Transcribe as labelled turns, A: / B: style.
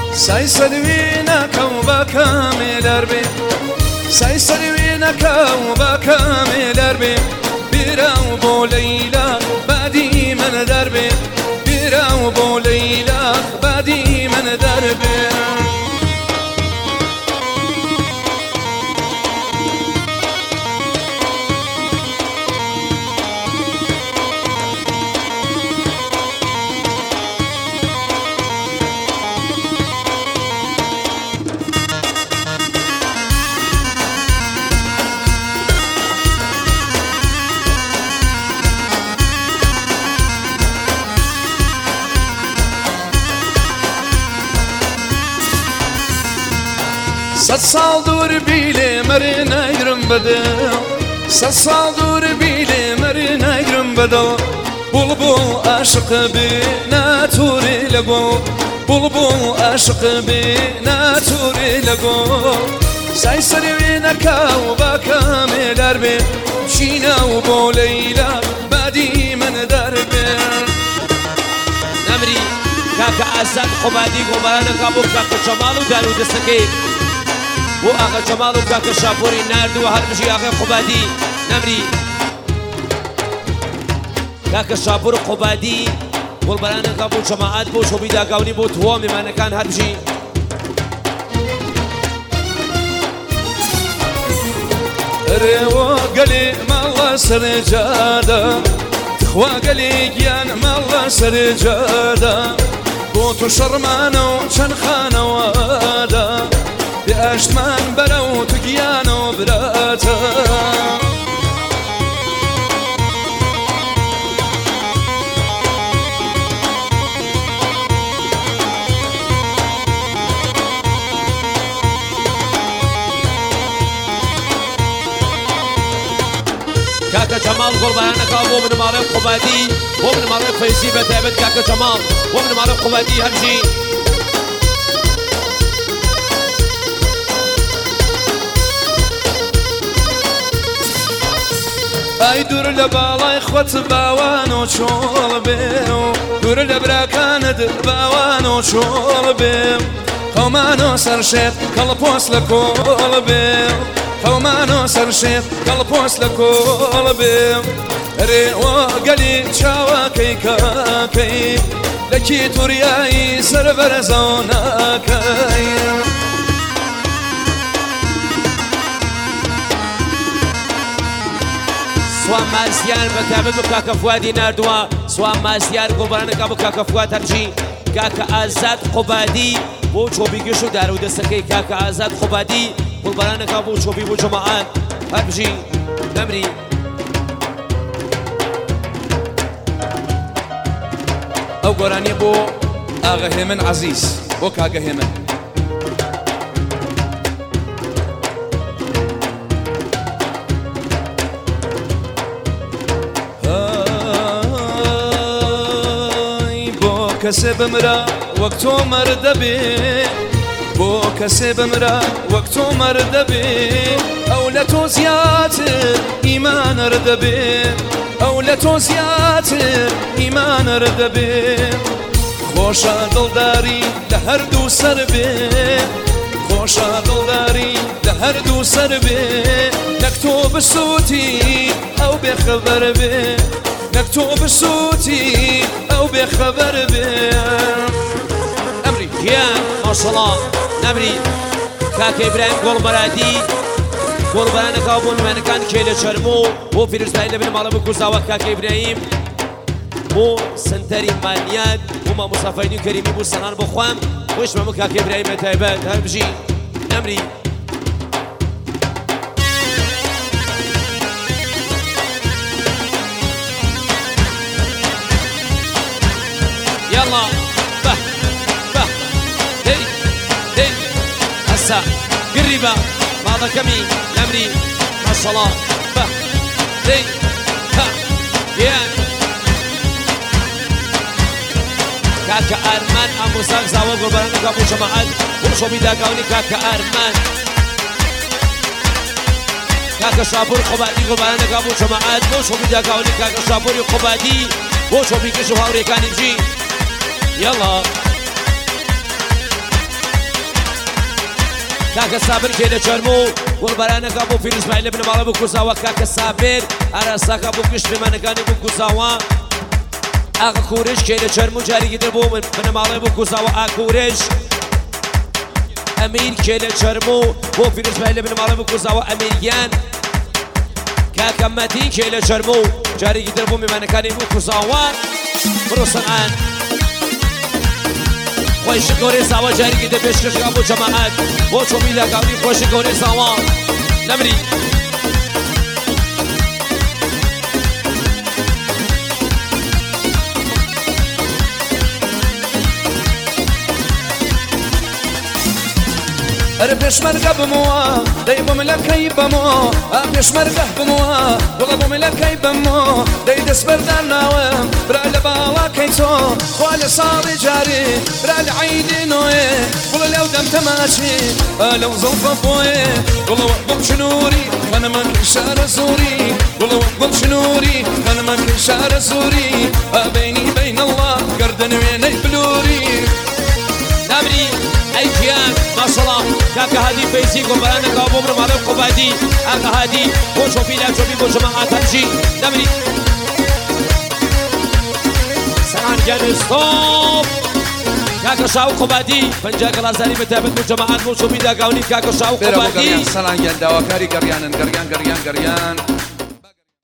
A: سايسلوينك وبكامل أربي سايسلوينك وبكامل أربي بيرا وبو ليلى بعدي من دربي بيرا وبو ليلى بعدي من دربي سالدور بیلی مرنا یرم بده سالدور بیلی مرنا یرم بده بلبل عاشق بی ناتوری لگو بلبل عاشق بی ناتوری لگو سای سری نکاو با کامل بی شینا و بو لیلا بعدی من دربی
B: نمری کاک عزت خبادی گوبران کابو کاک جمالو دارو دستکی و آقا جمال و کاک شاپوری نردو هر بجی آقا قبادی نمری کاک شاپور قبادی قلبران کابو جماعت بو شبی داگاونی بو توامی منکان هر بجی
A: روا قلي مالله سرجاده تخوا قلي جيان مالله سرجاده بوتو شرمانو شنخانو وادا بأشتمان برو تقيانو براتا
B: كاكا جمال قربانك ابو من مالك قبادي ومن مالك فيزي بتابت كاكا جمال ومن مالك قبادي همشي
A: اي دور لبالاي خوت باوانو شول بيو دور لبراكان باوانو شول بيو قومانو سرشيت كالبوس لكول بيو قومانو سرشيت كالبوس لكول بيو ريوا قلي شاوا كي كاكي لكي تورياي سربر زوناكي
B: سوام مازیار بتابت بو کاکا فوادی نردوا سوام مازیار قربانك ابو کاکا فواد همشي کاکا آزاد قبادی بو چوبی گشو دارو دستکی کاکا آزاد قبادی قربانك ابو چوبی بو جماعات همشي نمری
A: او قراني بو اغا هيمن عزيز بو كاغا هيمن كسي بمرا وقتو مردبي بو كسي بمرا وقتو مردبي أولتو زياتر إيمان ردبي أولتو زياتر إيمان ردبي خوشا دلداري لهر دو سربي خوشا دلداري لهر دو سربي نكتو بصوتي أو بخبر بي نكتو بصوتي أو بخبر بهم
B: أمري يا ما شاء الله نمري كاك إبراهيم قول مرادي قول برانك أبون من كان كيلة شرمو هو في رسالة بن مالبو كوزاوة كاك إبراهيم مو سنتري مانيات وما مصافين كريمي بو سنان بخوام وش ما كاك إبراهيم تايبات هل بجي نمري يلا به به دي دي هسا قريبة بعض كمي نمري ما شاء الله به دي ها يا كاكا أرمان أمو ساقزا وقربانك أبو جماعات وشو بيداقوني كاكا أرمان كاكا شابور قبادي قربانك أبو جماعات وشو بيداقوني كاكا شابور قبادي وشو بيكشو هاوري كان يجي يلا كاكا صابر كيلو شرمو والبرانك ابو فيروز اسماعيل بن مالو كوزاوا كاكا صابر ارساك ابو كش بمنكاني بو كوزاوا اخ كورش كيلو شرمو جاري قدر بو بن مالو بو كوزاوا كورش امير كيلو شرمو بو فيروز اسماعيل بن مالو كوزاوا اميريان كاكا متين كيلو شرمو جاري قدر بو بمنكاني بو كوزاوا بروسان خوش گوری سوا جاری گیده پیش کش ابو جماعت و چو میلا گوری خوش گوری سوا نمری
A: بيشمرقة بموا دايبو ملكي بموا بيشمرقة بموا والله بو ملكي بموا دايدس بردان ناوم برا لباوا كيتو خوالي صاري جاري برا لعيدي نوي والله لو دم تماشي لو زلف بوي والله وقبل شنوري انا ما كنشار زوري والله وقبل شنوري انا ما كنشار زوري بيني بين الله قردن ويني بلوري
B: نمری ایکیان ماشاءالله كاكا هادي فيزي قنبرانا كابو بر مالك قبادي اكا هادي بو شوفي لا شوفي بو جماعة تنجي نمري سلام جانو ستوب كاكا شاو قبادي فنجاك الازاري متابت بو جماعة بو شوفي دا قاوني كاكا شاو قبادي
A: سلام جان دواكاري قريان قريان قريان قريان